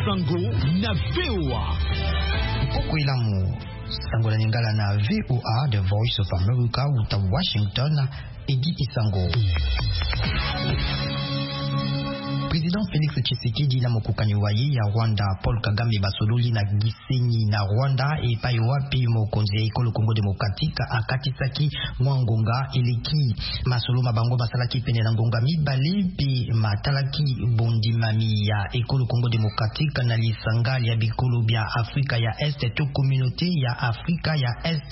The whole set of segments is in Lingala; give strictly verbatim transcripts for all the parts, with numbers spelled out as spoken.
Isango na V O A. Oko ilamu Sango la Lingala na V O A, The Voice of America, uta Washington, Edi Isango. Président Félix Tshisekedi na mokukani waye ya Rwanda Paul Kagame basololi na Gisenyi na Rwanda e payo wapi mokonzi ya ekolo Kongo Demokratika akatisaki mwangonga eleki masolo mabango basalaki pene na ngonga mibale pe matalaki bondimami ya ekolo Kongo Demokratika na lisangali ya bikolo bya Afrika ya Est to communauté ya Afrika ya Est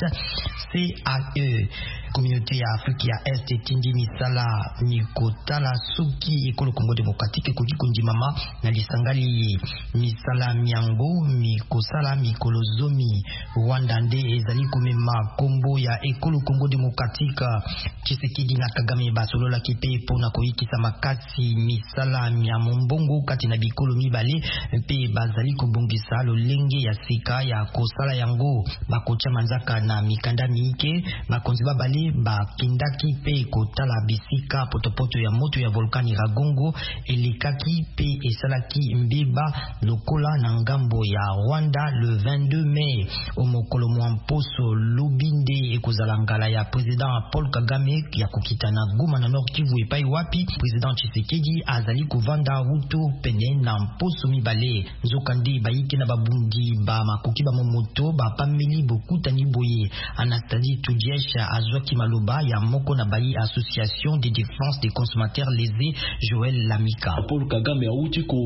C A E. Communauté ya Afrika ya Est tindi misala mikotala suki ekolo Kongo Demokratika kujikundi mama na lisangali misala miango mikosala mikolozomi Rwanda nde ezali kumema kombo ya ekolo Kongo Demokratika. Tshisekedi na Kagame basolola kipe pona koyikisa makasi misala miamombongo kati na bikolo mibale pe bazali kubongisa lolenge ya sika ya kosala yango bakocha manzaka na mikanda miike bakonzi babale bakindaki pe kotala bisika potopoto ya moto ya volkani Ragongo elikaki pe esalaki mbiba lokola na ngambo ya Rwanda le vingt-deux mai omokolo mwamposo lubinde ekozala ngala ya president Paul Kagame ya kokita na Goma na Nord Kivu epai wapi president Tshisekedi azali kuvanda ruto pene na mposo mibale nzokandi bayiki na babundi ba makoki ba momoto ba pameli bokuta ni boye Anastasie Tudiesha azwaki maloba ya moko na bayi association de défense des consommateurs lésés Joël Lamika. Paul Kagame a uti ko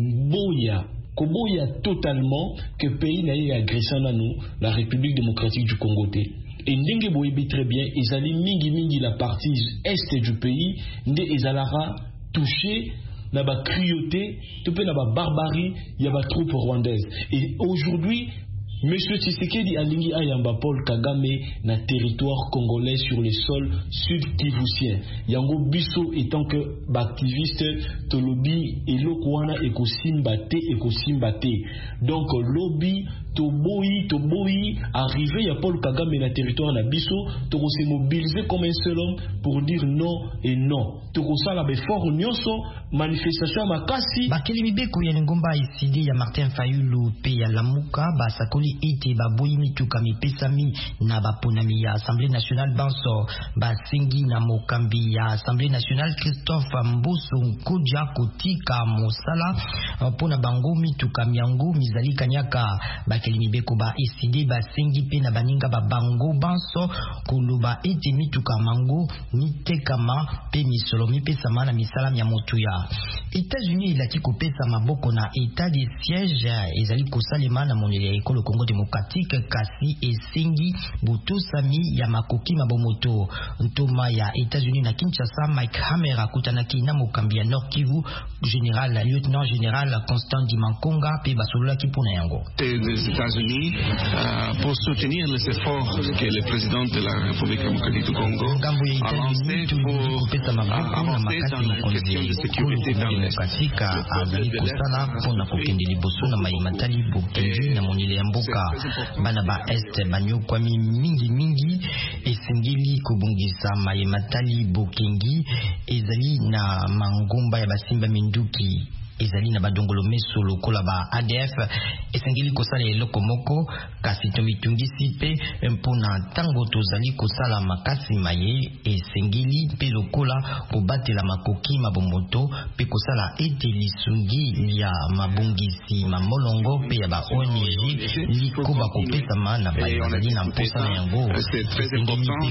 boya koboya totalement que pays n'a agressé na nous la République démocratique du Congo té. Et ndenge boyebi très bien ezali mingi mingi la partie est du pays nde ezalara touché na ba cruauté to pe na ba barbarie ya ba troupes rwandaises. Et aujourd'hui Monsieur Tshisekedi alingi ayamba Paul Kagame na territoire congolais sur le sol sud-kivusien. Yango biso étant que activiste tolobi elokwana ekosimbate ekosimbate. Donc lobby toboyi toboyi arrivé à Paul Kagame na territoire na biso to se mobiliser comme un seul homme pour dire non et non. To sala be fort nyonso manifestation makasi bakeli mibeko ya ngomba isidi ya Martin Fayulu pe ya Lamuka basakoli ete baboyi mituka mipesami na baponami ya Assemblée nationale banso basengi na mokambi ya Assemblée nationale Christophe Mboso Nkodja kotika mosala pona bango mituka miango mizali kanyaka bakeli mibeko ba isidi basengi pe na baninga ba bango banso kuluba ete mituka mango mitekama pe misolo mipesama na misala ya motu ya États-Unis ilaki kopesa maboko na état de siège ezali kosalema na monele ya ekolo Kongo Demokratika kasi esengi butosami ya makoki mabomoto ntoma ya États-Unis na Kinshasa. Mike Hammer akutanaki na mokambi ya Nord Kivu général lieutenant général Constant Dimankonga pe basolola kipona yango des États-Unis euh, pour soutenir les efforts que le président de la République démocratique du Congo a lancé pour avancer dans la question de sécurité dans l'Est. Katika azali kusala pona kokende liboso na mayimatali bokendi na monile ya mboka bana ba Est banyo kwa mingi mingi esengeli kobungisa mayimatali bokengi ezali na mangomba ya basimba minduki ezali na badongolo meso lokola ba A D F esengeli kosala eloko moko kasi tomitungisi pe mpona tango tozali kosala makasi maye esengeli pe lokola kobatela makoki mabomoto pe kosala ete lisungi ya mabongisi mamolongo pe ya ba O N G likoba kopesama na bazali na mposa na yango. C'est très important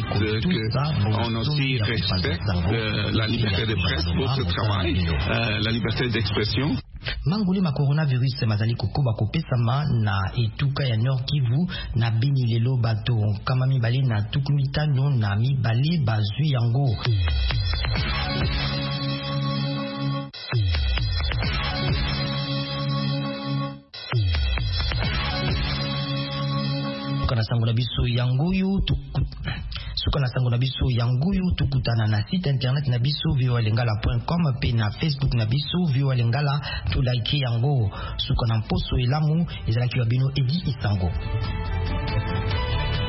qu'on aussi respecte la liberté de presse pour ce travail, euh, la liberté d'expression. Manguli ma coronavirus mazali kokoba kopesama na etuka ya Nord Kivu na bini lelo bato kama mibale na tukumitano na mibale bazwi yango. Suka na sango na biso yangoyo tuku Suka na sango na biso yangoyo tukutana na site internet na biso v o a lingala point com pe na Facebook na biso v o a lingala to like yango. Suka na mposo elamu ezalaki wa bino Edi Isango.